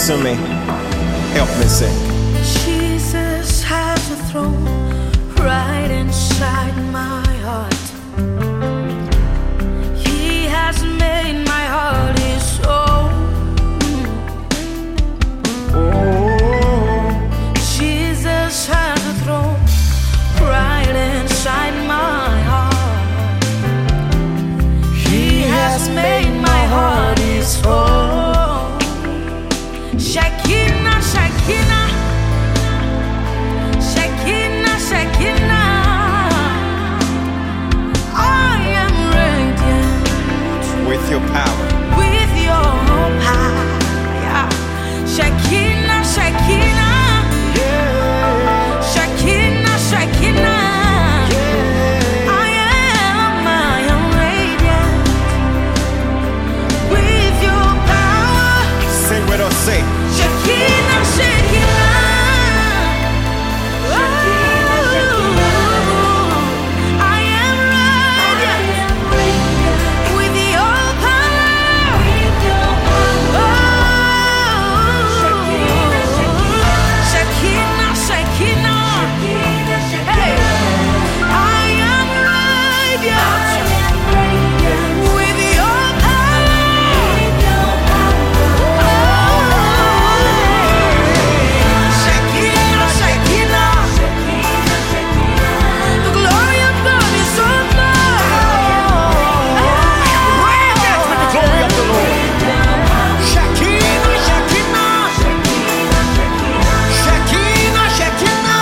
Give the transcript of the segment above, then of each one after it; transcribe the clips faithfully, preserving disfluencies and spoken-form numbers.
to me. Help me sing. Jesus has a throne right inside my heart. He has made my heart his own. Oh, Jesus has a throne right inside my heart. He has made my heart his own. Shekinah, Shekinah, Shekinah, Shekinah. I am radiant with your power. with your power. Shekinah, Shekinah, Shekinah, Shekinah. I am, I am radiant with your power. Sing with us, say. Shekinah, Shekinah. I am radiant with your power. Shekinah, Shekinah. Hey, I am radiant with your power. Shekinah, Shekinah. The glory of God is on me. Radiant with the glory of the Lord. Shekinah, Shekinah. Shekinah, Shekinah.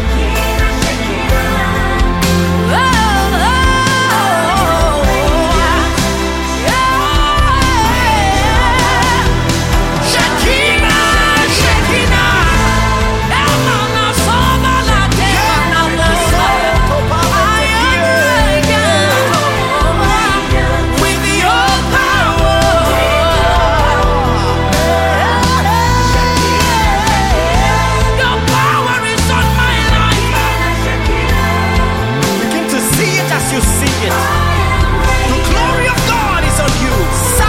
Begin to see it as you see it. The glory of God is on you.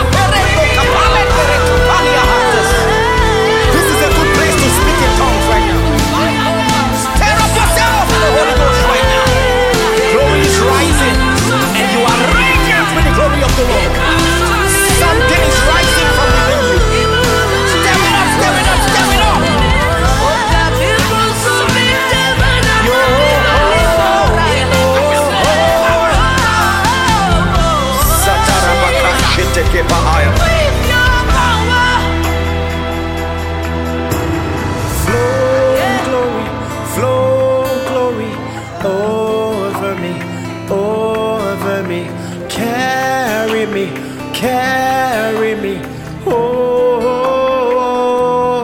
This is a good place to speak in tongues right now. Stir up yourself in the Holy Ghost right now. Glory is rising, and you are radiant with the glory of the Lord. Something is rising from within you. Stir it up, stir it up, stir it up. Flow glory, flow glory over me, over me. Carry me, carry me. Oh,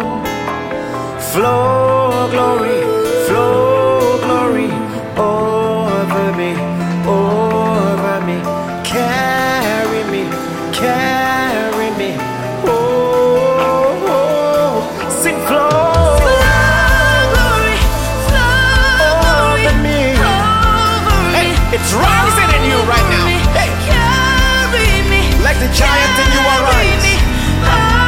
flow glory, flow glory over me, over me. Carry me, carry me. Oh, sing flow. It's rising in you right now. Hey, Carry me, like the giant in you are rising. carry me.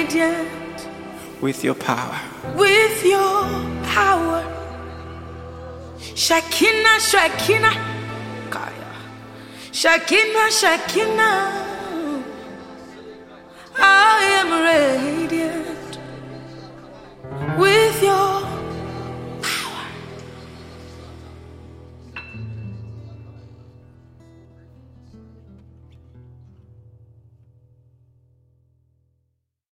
radiant with your power. with your power. Shekinah, Shekinah, Kaya. Shekinah, Shekinah.